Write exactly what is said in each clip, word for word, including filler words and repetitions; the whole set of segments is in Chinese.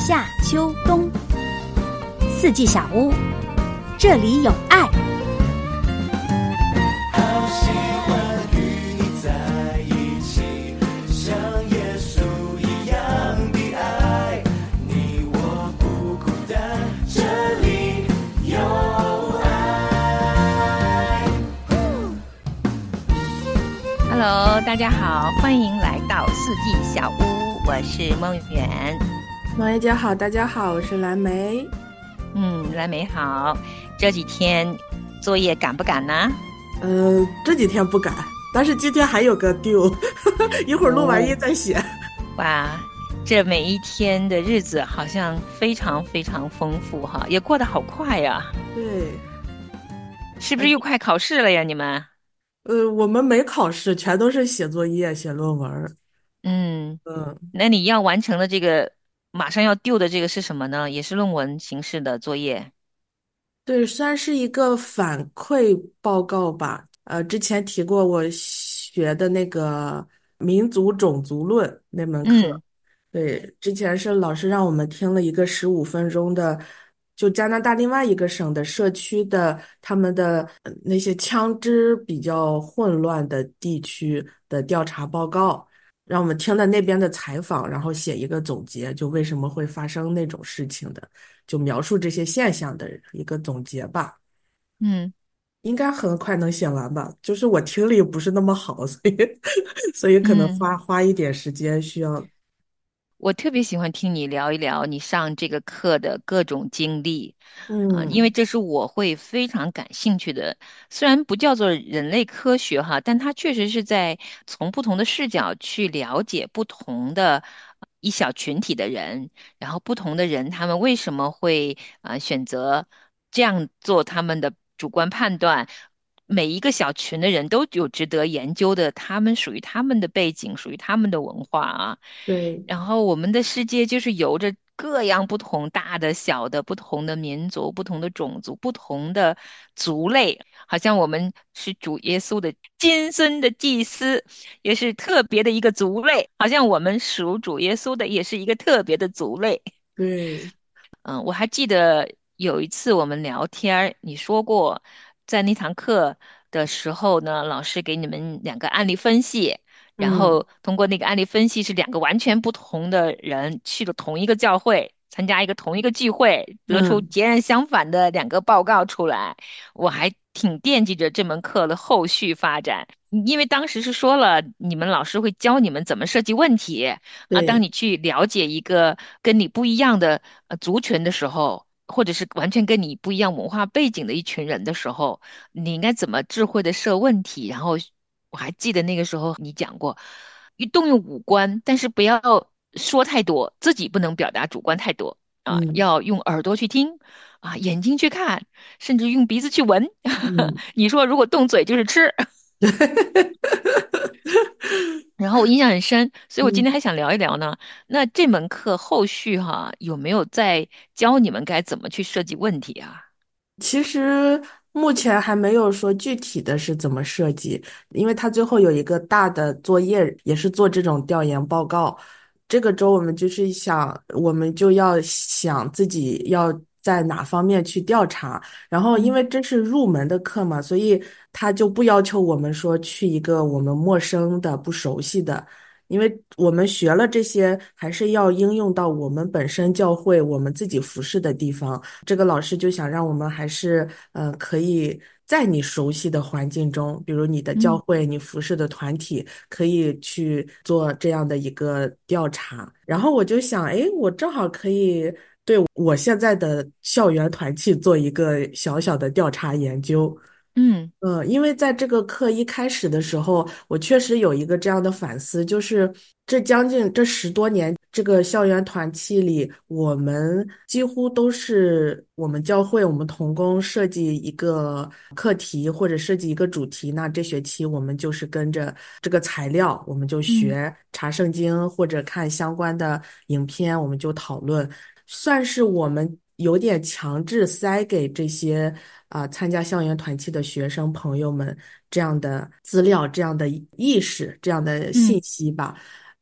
夏秋冬，四季小屋，这里有爱。 好喜欢与你在一起，像耶稣一样的爱，你我不孤单，这里有爱。 Hello， 大家好，欢迎来到四季小屋，我是梦圆。 梦圆姐好，大家好，我是蓝莓。 嗯，蓝莓好。这几天作业赶不赶呢？ 呃，这几天不赶，但是今天还有个 due， 一会儿录完音再写。 哇，这每一天的日子好像非常非常丰富哈，也过得好快呀。 对， 是不是又快考试了呀？你们？ 呃，我们没考试，全都是写作业、写论文。 嗯， 嗯， 那你要完成的这个马上要 due 的这个是什么呢？也是论文形式的作业。 对，算是一个反馈报告吧。呃，之前提过我学的那个民族种族论那门课。 嗯对，之前是老师让我们听了一个十五分钟的，就加拿大另外一个省的社区的他们的呃那些枪支比较混乱的地区的调查报告，让我们听的那边的采访，然后写一个总结，就为什么会发生那种事情的，就描述这些现象的一个总结吧。 嗯应该很快能写完吧？就是我听力不是那么好，所以所以可能嗯。 花花一点时间需要。 我特别喜欢听你聊一聊你上这个课的各种经历，啊、因为嗯这是我会非常感兴趣的。虽然不叫做人类科学哈，但它确实是在从不同的视角去了解不同的呃一小群体的人，然后不同的人他们为什么会呃选择这样做他们的主观判断。每一个小群的人都有值得研究的，他们属于他们的背景，属于他们的文化啊。 对然后我们的世界就是由着各样不同大的小的不同的民族、不同的种族、不同的族类，好像我们是主耶稣的金孙的祭司，也是特别的一个族类，好像我们属主耶稣的也是一个特别的族类。 对。 嗯，我还记得有一次我们聊天儿，你说过，在那堂课的时候呢，老师给你们两个案例分析，然嗯后通过那个案例分析，是两个完全不同的人去了同一个教会，参加一个同一个聚会，得出嗯， 截然相反的两个报告出来。我还挺惦记着这门课的后续发展。因为当时是说了，你们老师会教你们怎么设计问题，啊，当对， 你去了解一个跟你不一样的呃族群的时候，或者是完全跟你不一样文化背景的一群人的时候，你应该怎么智慧的设问题？然后我还记得那个时候你讲过，你动用五官，但是不要说太多，自己不能表达主观太多啊， 嗯要用耳朵去听啊，眼睛去看，甚至用鼻子去闻。 嗯， 你说如果动嘴就是吃。然后我印象很深，所以我今嗯， 天还想聊一聊呢。那这门课后续哈，有没有在教你们该怎么去设计问题啊？ 其实目前还没有说具体的是怎么设计，因为他最后有一个大的作业，也是做这种调研报告。这个周我们就是想，我们就要想自己要在哪方面去调查。然后，因嗯为这是入门的课嘛，所以他就不要求我们说去一个我们陌生的、不熟悉的。因为我们学了这些，还是要应用到我们本身教会、我们自己服侍的地方。这个老师就想让我们还是呃，可以在你熟悉的环境中，比如你的教嗯会、你服侍的团体，可以去做这样的一个调查。然后我就想，哎，我正好可以对我现在的校园团契做一个小小的调查研究。 嗯嗯，因为在这个课一开始的时候，我确实有一个这样的反思，就是这将近这十多年，这个校园团契里，我们几乎都是我们教会、我们同工设计一个课题或者设计一个主题，那这学期我们就是跟着这个材料，我们就嗯学查圣经或者看相关的影片，我们就讨论。算是我们有点强制塞给这些啊、参加校园团契的学生朋友们这样的资料、这样的意识、这样的信嗯息吧。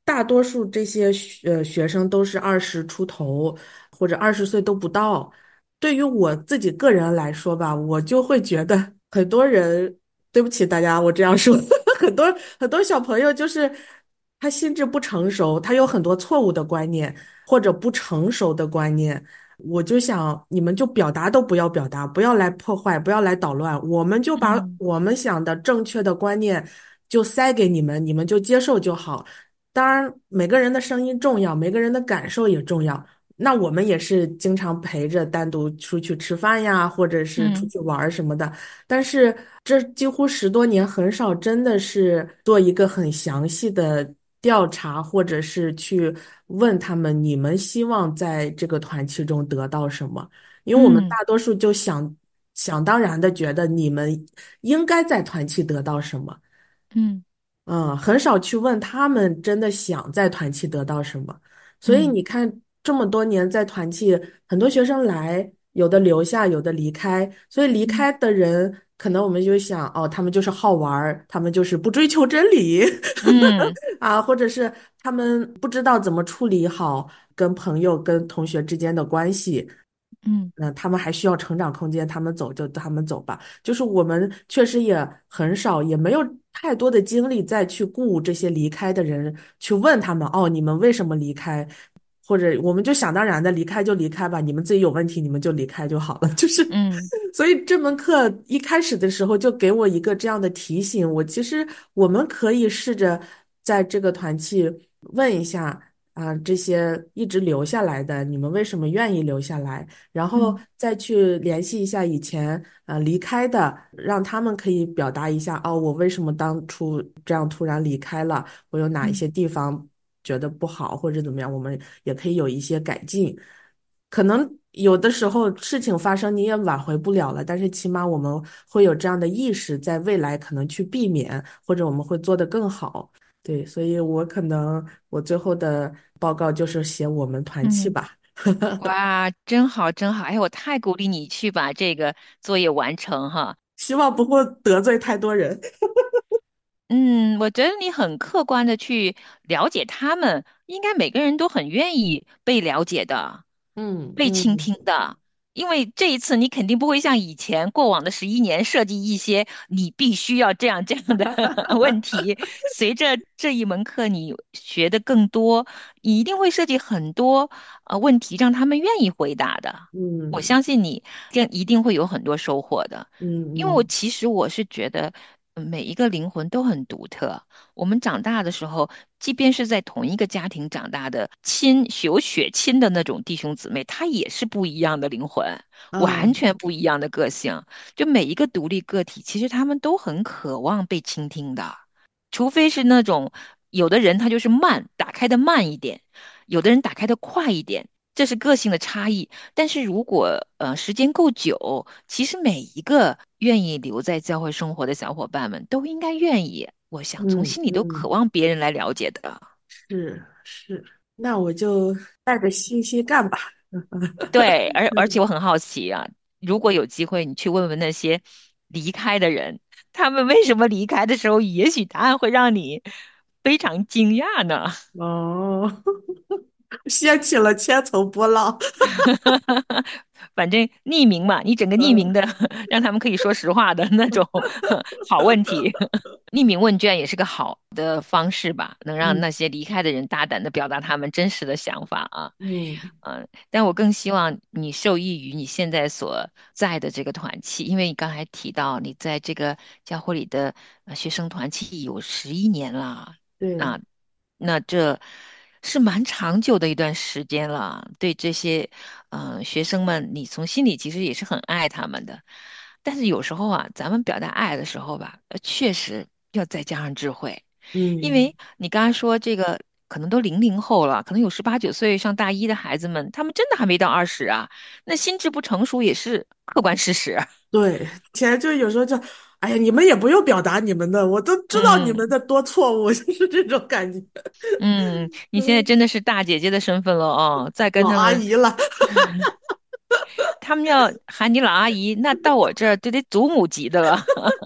大多数这些学呃学生都是二十出头或者二十岁都不到。对于我自己个人来说吧，我就会觉得很多人，对不起大家，我这样说，很多很多小朋友就是他心智不成熟，他有很多错误的观念或者不成熟的观念。我就想，你们就表达都不要表达，不要来破坏，不要来捣乱，我们就把嗯我们想的正确的观念就塞给你们，你们就接受就好。当然，每个人的声音重要，每个人的感受也重要。那我们也是经常陪着单独出去吃饭呀，或者是出嗯去玩儿什么的。但是这几乎十多年很少真的是做一个很详细的调查，或者是去问他们你们希望在这个团契中得到什么？因为我们嗯大多数就想想当然的觉得你们应该在团契得到什么。 嗯嗯，很少去问他们真的想在团契得到什么。所以嗯你看，这么多年在团契，很多学生来，有的留下，有的离开。所以离嗯开的人，可能我们就想，哦，他们就是好玩儿，他们就是不追求真理。 嗯啊，或者是他们不知道怎么处理好跟朋友、跟同学之间的关系。 嗯那他们还需要成长空间，他们走就他们走吧。就是我们确实也很少，也没有太多的精力再去顾这些离开的人，去问他们，哦，你们为什么离开？或者我们就想当然的离开就离开吧，你们自己有问题你们就离开就好了。就是， 嗯所以这门课一开始的时候就给我一个这样的提醒，我其实我们可以试着在这个团契问一下啊，这些一直留下来的，你们为什么愿意留下来？然后嗯再去联系一下以前呃离开的，让他们可以表达一下哦，我为什么当初这样突然离开了，我有哪一嗯些地方觉得不好或者怎么样，我们也可以有一些改进。可能有的时候事情发生你也挽回不了了，但是起码我们会有这样的意识，在未来可能去避免，或者我们会做得更好。对，所以我可能我最后的报告就是写我们团契嗯， 吧。 哇，真好真好！哎，我太鼓励你去把这个作业完成哈。 希望不会得罪太多人。 嗯，我觉得你很客观的去了解他们，应该每个人都很愿意被了解的， 嗯被倾嗯听的。因为这一次你肯定不会像以前过往的十一年设计一些你必须要这样这样的问题。随着这一门课你学的更多，你一定会设计很多呃问题让他们愿意回答的。我嗯相信你这样一定会有很多收获的。因为我嗯嗯其实我是觉得，呃每一个灵魂都很独特。我们长大的时候，即便是在同一个家庭长大的亲有血亲的那种弟兄姊妹，他也是不一样的灵魂，完嗯全不一样的个性。就每一个独立个体，其实他们都很渴望被倾听的。除非是那种有的人他就是慢，打开的慢一点，有的人打开的快一点，这是个性的差异。但是如果呃时间够久，其实每一个愿意留在教会生活的小伙伴们都应该愿意，我想从嗯心里都渴嗯， 望别人来了解的。 是是，那我就带着信心干吧。 对，而而且我很好奇啊，如果有机会你去问问那些离开的人，他们为什么离开的时候，也许答案会让你非常惊讶呢。 哦，掀起了千层波浪。 反正匿名嘛，你整个匿名嗯的，让他们可以说实话的那种好问题。匿名问卷也是个好的方式吧，能让嗯那些离开的人大胆的表达他们真实的想法啊。 嗯， 嗯，但我更希望你受益于你现在所在的这个团契，因为你刚才提到你在这个教会里的呃学生团契有十一年了。 对， 啊，那这是蛮长久的一段时间了。对这些呃学生们，你从心里其实也是很爱他们的。但是有时候啊，咱们表达爱的时候吧，呃确实要再加上智慧。因嗯为你刚刚说这个可能都零零后了，可能有十八九岁上大一的孩子们，他们真的还没到二十啊，那心智不成熟也是客观事实。 对，其实就有时候就，哎呀，你们也不用表达你们的，我都知道你嗯们的多错误，就是这种感觉。 嗯，你现在嗯， 真的是大姐姐的身份了哦，再跟老他们， 阿姨了。 他们要喊你老阿姨，那到我这儿就得祖母级的了。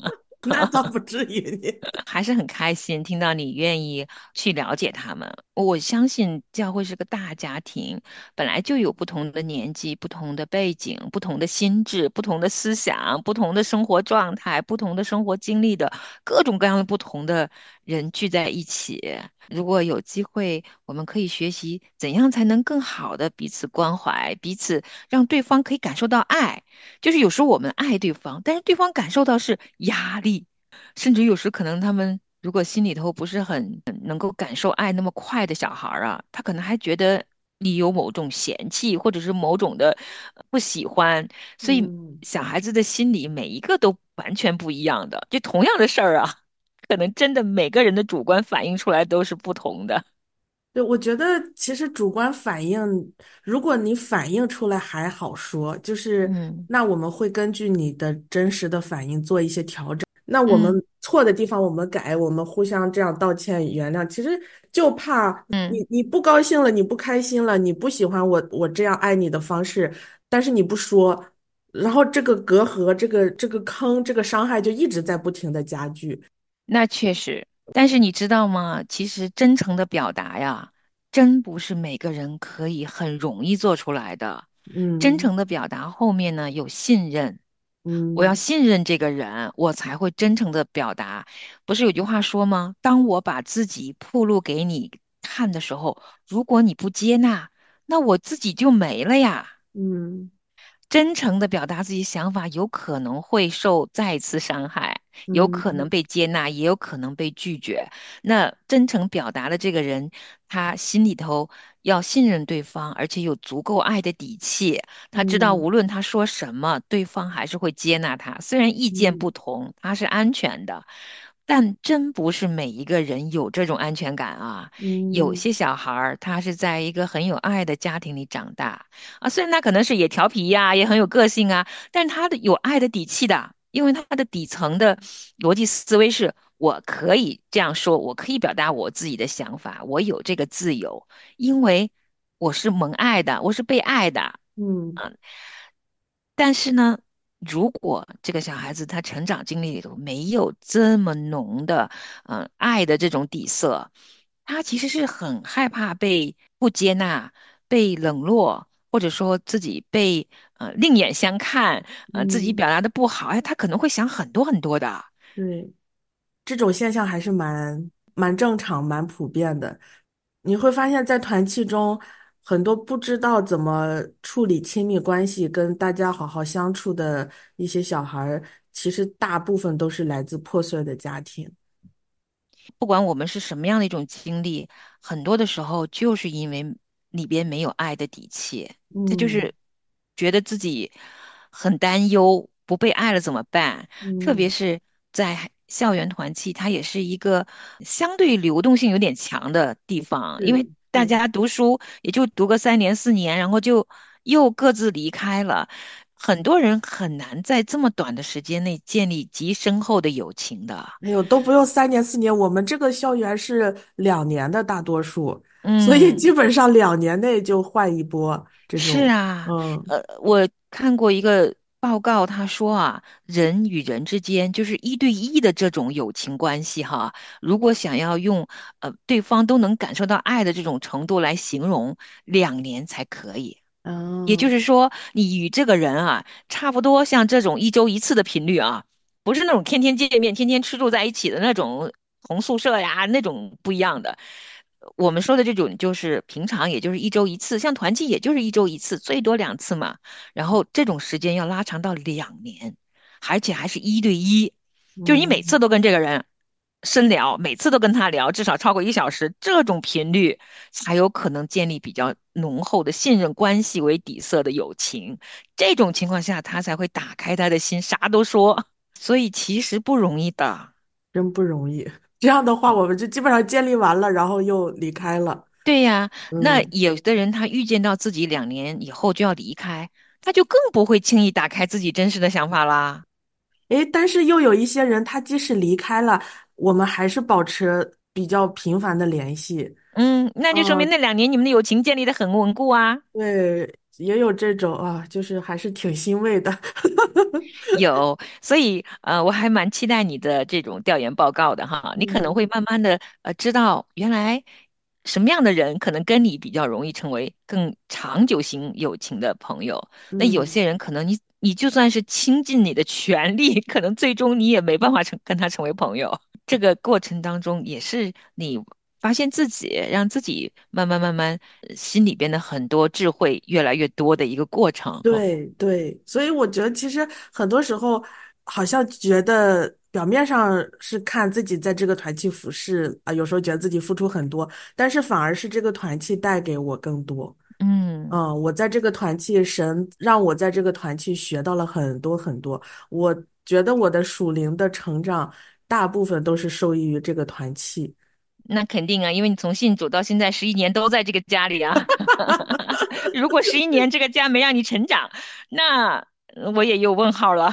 那倒不至于你。 还是很开心听到你愿意去了解他们。我相信教会是个大家庭，本来就有不同的年纪、不同的背景、不同的心智、不同的思想、不同的生活状态、不同的生活经历的各种各样的不同的人聚在一起。如果有机会，我们可以学习怎样才能更好的彼此关怀，彼此让对方可以感受到爱。就是有时候我们爱对方，但是对方感受到是压力。甚至有时可能他们如果心里头不是很能够感受爱那么快的小孩儿啊，他可能还觉得你有某种嫌弃，或者是某种的呃不喜欢，所以嗯。 小孩子的心理每一个都完全不一样的，就同样的事儿啊，可能真的每个人的主观反应出来都是不同的。 对，我觉得其实主观反应，如果你反应出来还好说，就是嗯那我们会根据你的真实的反应做一些调整。那我们嗯错的地方我们改，我们互相这样道歉原谅。其实就怕你嗯。 你不高兴了，你不开心了，你不喜欢我我这样爱你的方式，但是你不说，然后这个隔阂、这个这个坑、这个伤害就一直在不停的加剧。 那确实，但是你知道吗？其实真诚的表达呀，真不是每个人可以很容易做出来的。真嗯诚的表达后面呢，有信任，我要嗯信任这个人，我才会真诚的表达。不是有句话说吗？当我把自己暴露给你看的时候，如果你不接纳，那我自己就没了呀。 嗯真诚的表达自己想法，有可能会受再次伤害，有可能嗯被接纳，也有可能被拒绝。那真诚表达的这个人，他心里头要信任对方，而且有足够爱的底气。他知道嗯无论他说什么，对方还是会接纳他，虽然意见嗯不同，他是安全的。但真不是每一个人有这种安全感啊！有嗯些小孩儿他是在一个很有爱的家庭里长大，啊，虽然他可能是也调皮呀、也很有个性啊，但是他的有爱的底气的，因为他的底层的逻辑思维是：我可以这样说，我可以表达我自己的想法，我有这个自由，因为我是蒙爱的，我是被爱的。 嗯嗯，但是呢，如果这个小孩子他成长经历里头没有这么浓的，嗯、爱的这种底色，他其实是很害怕被不接纳、被冷落，或者说自己被呃另眼相看，呃自己嗯， 表达的不好，哎，他可能会想很多很多的。 对，这种现象还是蛮蛮正常、蛮普遍的。你会发现在团契中，很多不知道怎么处理亲密关系、跟大家好好相处的一些小孩儿，其实大部分都是来自破碎的家庭。 不管我们是什么样的一种经历，很多的时候就是因为里边没有爱的底气，这就嗯是觉得自己很担忧，不被爱了怎么办？特别嗯， 是在校园团契，它也是一个相对流动性有点强的地方，因为是是， 大家读书也就读个三年四年，然后就又各自离开了。很多人很难在这么短的时间内建立极深厚的友情的。 哎呦，都不用三年四年，我们这个校园是两年的大多数，所以嗯， 基本上两年内就换一波这种。 是啊， 嗯呃，我看过一个报告，他说啊，人与人之间就是一对一的这种友情关系哈，如果想要用呃对方都能感受到爱的这种程度来形容，两年才可以。也就嗯是说，你与这个人啊，差不多像这种一周一次的频率啊，不是那种天天见面、天天吃住在一起的那种同宿舍呀，那种不一样的。我们说的这种就是平常，也就是一周一次，像团契也就是一周一次，最多两次嘛。然后这种时间要拉长到两年，而且还是一对一，就是你每嗯。 次都跟这个人深聊，每次都跟他聊，至少超过一小时，这种频率才有可能建立比较浓厚的信任关系为底色的友情。这种情况下，他才会打开他的心，啥都说。所以其实不容易的。 真不容易。这样的话，我们就基本上建立完了，然后又离开了。 对呀，那嗯， 有的人他预见到自己两年以后就要离开，他就更不会轻易打开自己真实的想法啦。 诶，但是又有一些人，他即使离开了，我们还是保持比较频繁的联系。 嗯，那就说明嗯， 那两年你们的友情建立的很稳固啊。 对， 也有这种啊，就是还是挺欣慰的。 有，所以呃，我还蛮期待你的这种调研报告的哈。你可能嗯会慢慢的呃知道，原来什么样的人可能跟你比较容易成为更长久型友情的朋友。那有嗯。 些人可能你你就算是倾尽你的全力，可能最终你也没办法成跟他成为朋友。这个过程当中也是你发现自己，让自己慢慢慢慢呃心里边的很多智慧越来越多的一个过程哈。 对对，所以我觉得其实很多时候好像觉得表面上是看自己在这个团体服饰啊，有时候觉得自己付出很多，但是反而是这个团体带给我更多。 嗯。 嗯，我在这个团体，神让我在这个团体学到了很多很多。我觉得我的属灵的成长大部分都是受益于这个团体。 那肯定啊，因为你从信主到现在十一年都在这个家里啊。如果十一年这个家没让你成长，那呃我也有问号了。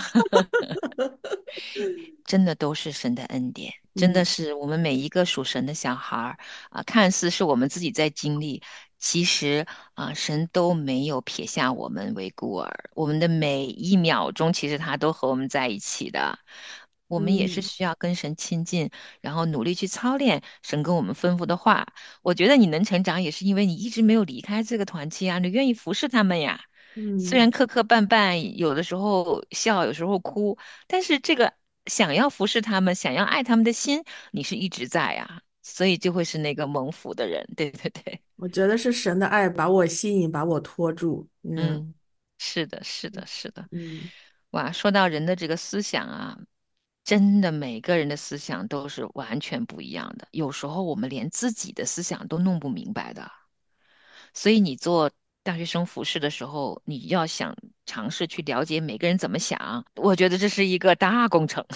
真的都是神的恩典，真的嗯是我们每一个属神的小孩儿啊，看似是我们自己在经历，其实啊，神都没有撇下我们为孤儿，我们的每一秒钟，其实他都和我们在一起的。我们也是嗯需要跟神亲近，然后努力去操练神跟我们吩咐的话。我觉得你能成长，也是因为你一直没有离开这个团体啊，你愿意服侍他们呀。虽嗯。 然磕磕绊绊，有的时候笑，有时候哭，但是这个想要服侍他们、想要爱他们的心，你是一直在呀，所以就会是那个蒙福的人。对对对。 我觉得是神的爱把我吸引，把我拖住。嗯嗯，是的，是的，是的。 嗯哇，说到人的这个思想啊，真的每个人的思想都是完全不一样的，有时候我们连自己的思想都弄不明白的。所以你做大学生服饰的时候，你要想尝试去了解每个人怎么想，我觉得这是一个大工程。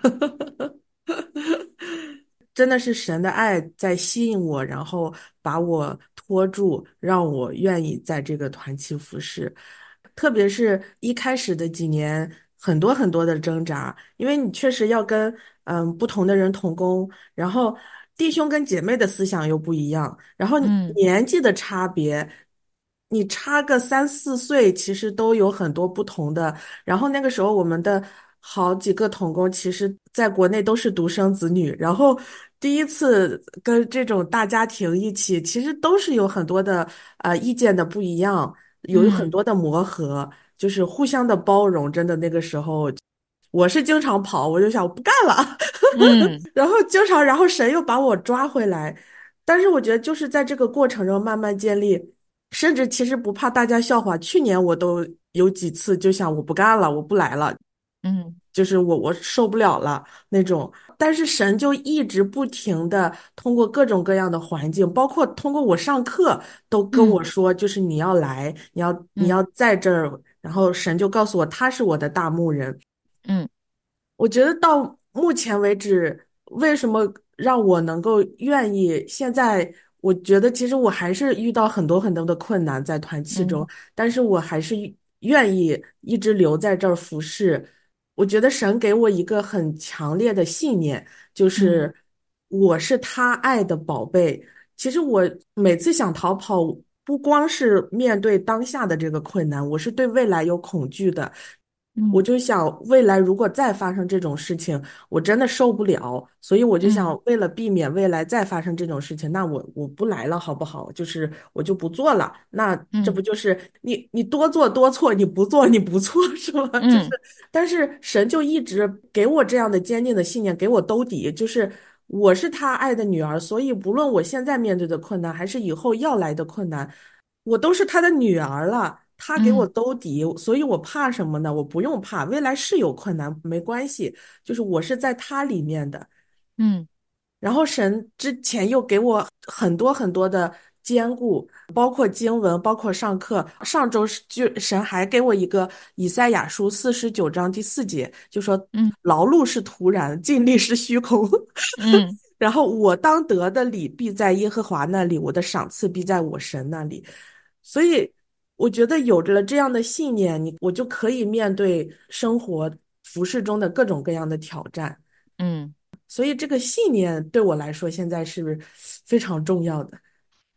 真的是神的爱在吸引我，然后把我拖住，让我愿意在这个团体服侍。特别是一开始的几年，很多很多的挣扎，因为你确实要跟嗯不同的人同工，然后弟兄跟姐妹的思想又不一样，然后嗯年纪的差别，你差个三四岁，其实都有很多不同的。然后那个时候，我们的好几个童工，其实在国内都是独生子女，然后第一次跟这种大家庭一起，其实都是有很多的呃意见的不一样，有很嗯多的磨合，就是互相的包容。真的那个时候，我是经常跑，我就想我不干了， 嗯然后经常，然后神又把我抓回来。但是我觉得就是在这个过程中慢慢建立。甚至其实不怕大家笑话，去年我都有几次就想我不干了，我不来了， 嗯就是我我受不了了那种。但是神就一直不停的通过各种各样的环境，包括通过我上课，都跟嗯我说，就是你要来，你要你嗯要在这儿。然后神就告诉我，他是我的大牧人。 嗯我觉得到目前为止，为什么让我能够愿意？现在我觉得其实我还是遇到很多很多的困难在团契中， 嗯但是我还是愿意一直留在这儿服侍。我觉得神给我一个很强烈的信念，就嗯是我是他爱的宝贝。其实我每次想逃跑，不光是面对当下的这个困难，我是对未来有恐惧的。我嗯就想，未来如果再发生这种事情，我真的受不了。所以我就嗯想，为了避免未来再发生这种事情，那我我不来了，好不好？就是我就不做了。那这不嗯就是你你多做多错，你不做你不错是吗？就是， 嗯但是神就一直给我这样的坚定的信念，给我兜底，就是我是他爱的女儿，所以不论我现在面对的困难，还是以后要来的困难。我都是他的女儿了，他给我嗯兜底，所以我怕什么呢？我不用怕，未来是有困难，没关系，就是我是在他里面的。 嗯然后神之前又给我很多很多的兼顾，包括经文，包括上课。上周是就神还给我一个以赛亚书四十九章第四节，就说嗯劳碌是徒然，尽力是虚空。 嗯然后我当得的礼必在耶和华那里，我的赏赐必在我神那里。所以我觉得有着了这样的信念，你我就可以面对生活服饰中的各种各样的挑战。 嗯。 所以这个信念对我来说现在是非常重要的。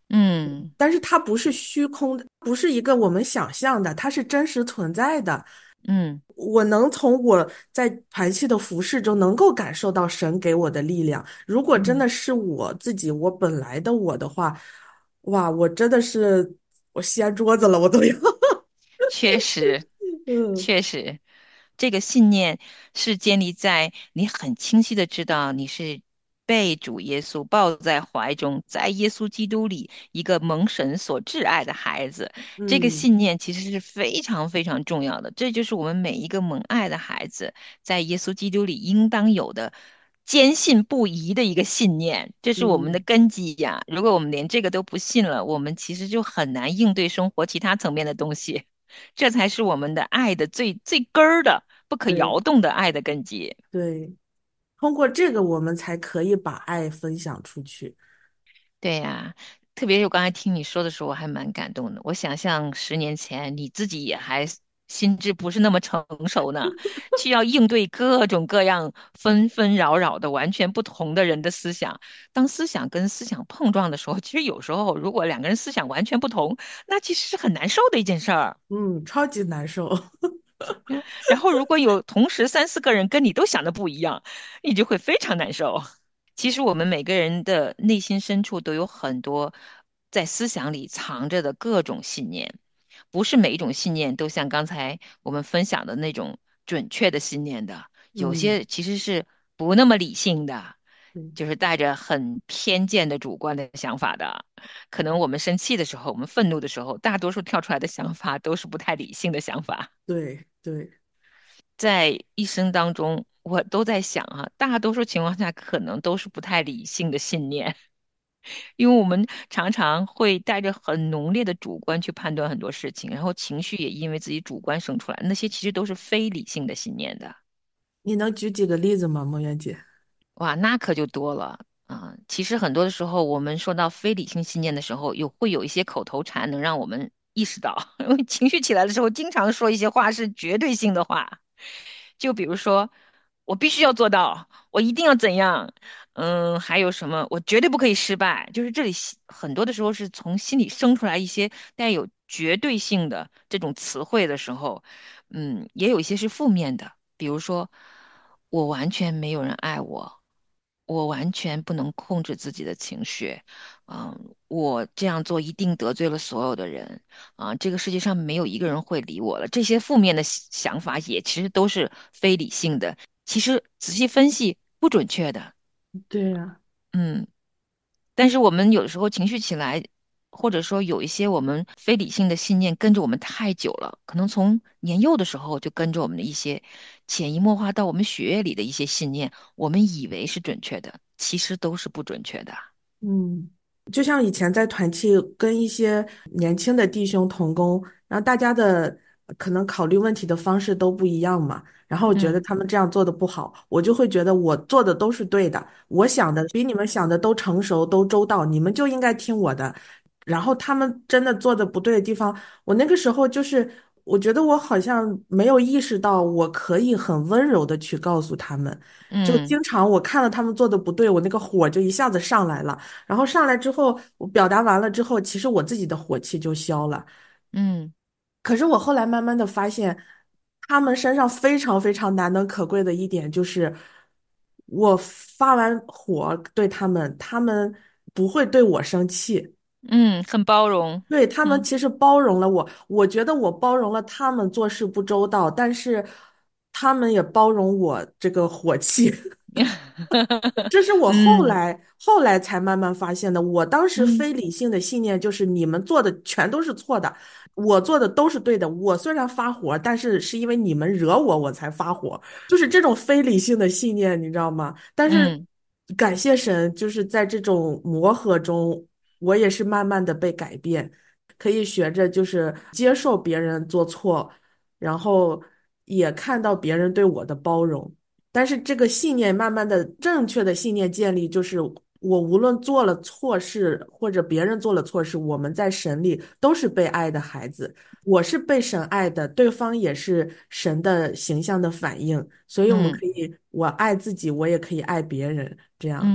嗯但是它不是虚空的，不是一个我们想象的，它是真实存在的。 嗯我能从我在团契的服饰中能够感受到神给我的力量。如果真嗯， 的是我自己，我本来的我的话，哇，我真的是我掀桌子了，我都要。 确实。 嗯确实，这个信念是建立在你很清晰的知道你是被主耶稣抱在怀中，在耶稣基督里一个蒙神所挚爱的孩子。这个嗯， 信念其实是非常非常重要的，这就是我们每一个蒙爱的孩子在耶稣基督里应当有的坚信不疑的一个信念，这是我们的嗯， 根基呀。如果我们连这个都不信了，我们其实就很难应对生活其他层面的东西。这才是我们的爱的最最根儿的、不可对摇动的爱的根基。 对，通过这个我们才可以把爱分享出去。 对呀，特别是我刚才听你说的时候，我还蛮感动的。我想象十年前你自己也还心智不是那么成熟呢，需要应对各种各样纷纷扰扰的完全不同的人的思想。当思想跟思想碰撞的时候，其实有时候如果两个人思想完全不同，那其实是很难受的一件事儿。 嗯，超级难受。 然后如果有同时三四个人跟你都想的不一样，你就会非常难受。其实我们每个人的内心深处都有很多在思想里藏着的各种信念，不是每一种信念都像刚才我们分享的那种准确的信念的，有嗯， 些其实是不那么理性的， 对就是带着很偏见的主观的想法的。可能我们生气的时候，我们愤怒的时候，大多数跳出来的想法都是不太理性的想法。 对对， 在一生当中，我都在想啊，大多数情况下可能都是不太理性的信念，因为我们常常会带着很浓烈的主观去判断很多事情，然后情绪也因为自己主观生出来，那些其实都是非理性的信念的。 你能举几个例子吗，梦圆姐？ 哇，那可就多了啊！其实很多的时候，我们说到非理性信念的时候，有会有一些口头禅能让我们意识到，因为情绪起来的时候，经常说一些话是绝对性的话。就比如说，我必须要做到，我一定要怎样，嗯，还有什么，我绝对不可以失败。就是这里西很多的时候是从心里生出来一些带有绝对性的这种词汇的时候，嗯，也有一些是负面的，比如说，我完全没有人爱我，我完全不能控制自己的情绪，嗯，我这样做一定得罪了所有的人。啊，这个世界上没有一个人会理我了。这些负面的想想法也其实都是非理性的，其实仔细分析不准确的。 对呀， 嗯，但是我们有时候情绪起来，或者说有一些我们非理性的信念跟着我们太久了，可能从年幼的时候就跟着我们的一些潜移默化到我们血液里的一些信念，我们以为是准确的，其实都是不准确的。 嗯。就像以前在团契跟一些年轻的弟兄同工，然后大家的可能考虑问题的方式都不一样嘛，然后我觉得嗯他们这样做的不好，我就会觉得我做的都是对的，我想的比你们想的都成熟都周到，你们就应该听我的。然后他们真的做的不对的地方，我那个时候就是我觉得我好像没有意识到我可以很温柔的去告诉他们，就嗯经常我看到他们做的不对，我那个火就一下子上来了。然后上来之后，我表达完了之后，其实我自己的火气就消了。 嗯可是我后来慢慢的发现，他们身上非常非常难能可贵的一点就是，我发完火对他们，他们不会对我生气。 嗯，很包容。 对，他们嗯。 其实包容了我，我觉得我包容了他们做事不周到，但是他们也包容我这个火气。这是我后嗯来后来才慢慢发现的。我当时嗯非理性的信念就是你们做的全都是错的，我做的都是对的。我虽然发火，但是是因为你们惹我，我才发火。就是这种非理性的信念，你知道吗？但是嗯感谢神，就是在这种磨合中，我也是慢慢的被改变，可以学着就是接受别人做错，然后也看到别人对我的包容。但是这个信念慢慢的正确的信念建立，就是我无论做了错事，或者别人做了错事，我们在神里都是被爱的孩子。我是被神爱的，对方也是神的形象的反应，所以我们嗯可以，我爱自己，我也可以爱别人，这样。 嗯。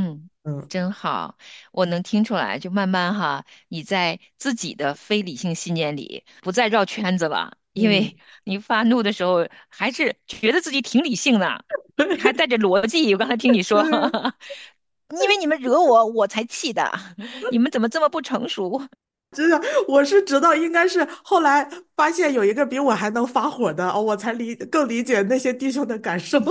真好，我能听出来，就慢慢哈，你在自己的非理性信念里不再绕圈子了，因为嗯， 你发怒的时候还是觉得自己挺理性的，还带着逻辑。我刚才听你说， 对， 因为你们惹我，我才气的，你们怎么这么不成熟？ 真的，我是直到应该是后来发现有一个比我还能发火的，哦，我才理更理解那些弟兄的感受。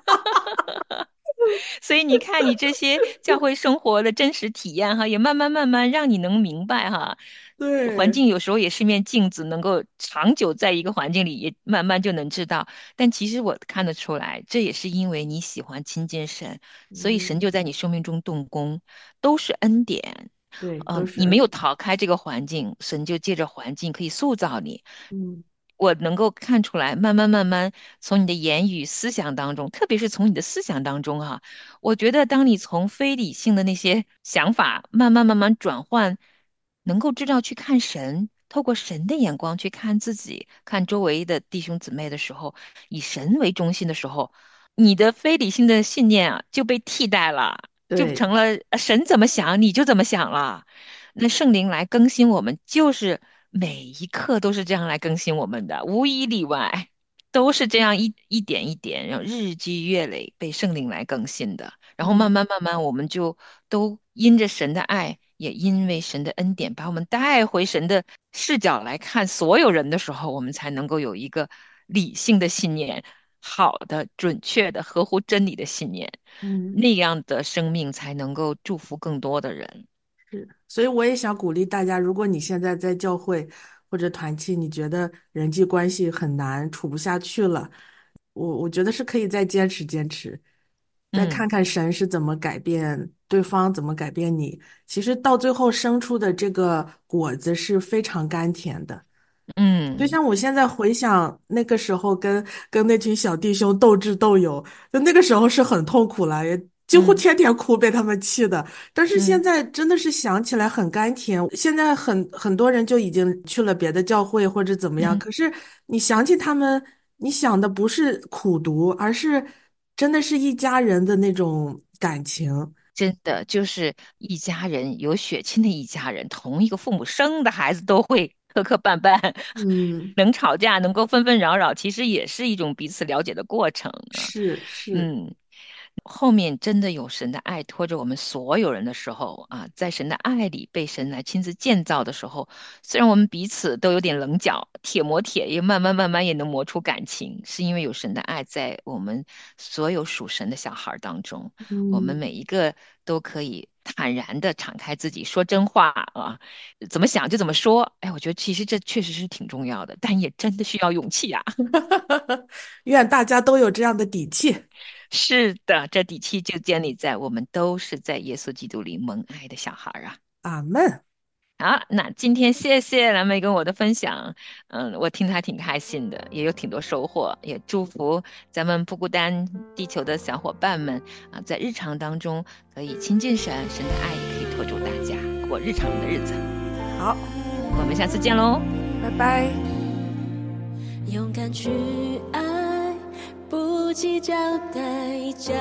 所以你看，你这些教会生活的真实体验哈，也慢慢慢慢让你能明白哈，环对， 境有时候也是面镜子，能够长久在一个环境里，也慢慢就能知道。但其实我看得出来，这也是因为你喜欢亲近神，所以神嗯， 就在你生命中动工，都是恩典。 对，都嗯、你没有是恩。 逃开这个环境，神就借着环境可以塑造你。 嗯我能够看出来，慢慢慢慢从你的言语、思想当中，特别是从你的思想当中哈、我觉得当你从非理性的那些想法慢慢慢慢转换，能够知道去看神，透过神的眼光去看自己、看周围的弟兄姊妹的时候，以神为中心的时候，你的非理性的信念啊就被替代了，就对， 成了呃神怎么想你就怎么想了。那圣灵来更新我们，就是每一刻都是这样来更新我们的，无一例外，都是这样一一点一点，然后日积月累被圣灵来更新的。然后慢嗯慢慢慢，我们就都因着神的爱，也因为神的恩典，把我们带回神的视角来看所有人的时候，我们才能够有一个理性的信念，好的、准确的、合乎真理的信念， 嗯。 那样的生命才能够祝福更多的人。 是，所以我也想鼓励大家，如果你现在在教会或者团契，你觉得人际关系很难，处不下去了，我我觉得是可以再坚持坚持，再嗯看看神是怎么改变对方，怎么改变你。其实到最后生出的这个果子是非常甘甜的。就嗯像我现在回想那个时候跟跟那群小弟兄斗智斗勇，就那个时候是很痛苦了，也几乎嗯天天哭，被他们气的。但是现嗯在真的是想起来很甘甜。现在很很多人就已经去了别的教会或者怎么样， 嗯， 可是你想起他们，你想的不是苦读，而是真的是一家人的那种感情。 真的就是一家人，有血亲的一家人，同一个父母生的孩子都会磕磕绊绊， 嗯， 能吵架，能够纷纷扰扰，其实也是一种彼此了解的过程啊。 是是， 嗯。后面真的有神的爱拖着我们所有人的时候啊，在神的爱里被神来亲自建造的时候，虽然我们彼此都有点棱角，铁磨铁，也慢慢慢慢也能磨出感情，是因为有神的爱在我们所有属神的小孩儿当中，我们嗯。 每一个都可以坦然的敞开自己，说真话啊，怎么想就怎么说。哎，我觉得其实这确实是挺重要的，但也真的需要勇气呀。 愿大家都有这样的底气。 是的，这底气就建立在我们都是在耶稣基督里蒙爱的小孩儿啊。 阿门。 好，那今天谢谢蓝莓跟我的分享，嗯，我听得还挺开心的，也有挺多收获，也祝福咱们不孤单地球的小伙伴们啊，在日常当中可以亲近神，神的爱也可以托住大家过日常的日子。 好， 我们下次见喽。 拜拜。 勇敢去爱，不计较代价，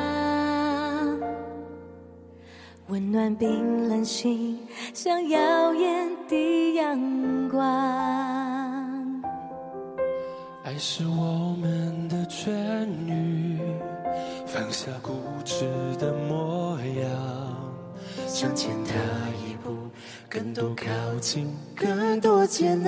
温暖冰冷心，像耀眼的阳光。 爱是我们的痊愈，放下固执的模样，向前踏一步，更多靠近，更多接纳。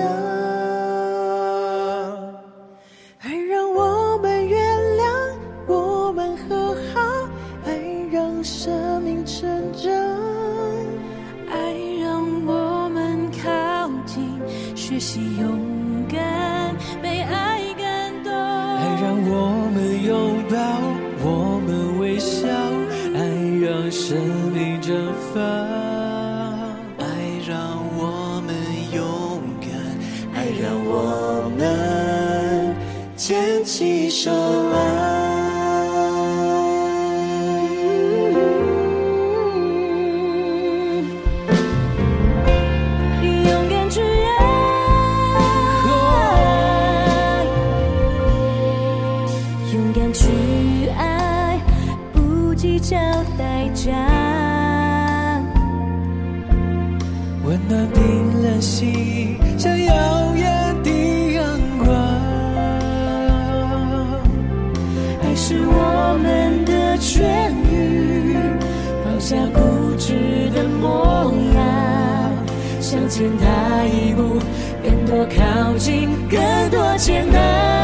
爱让我们原谅，我们和好，爱让生命成长， 爱让我们靠近，学习勇敢，被爱感动。 爱让我们拥抱，我们微笑，爱让生命绽放，爱让我们勇敢，爱让我们牵起手来。 勇敢去爱，勇敢去爱，不计较代价。 暖冰冷心，像耀眼的阳光。 爱是我们的痊愈，放下固执的模样，向前踏一步，更多靠近，更多接纳。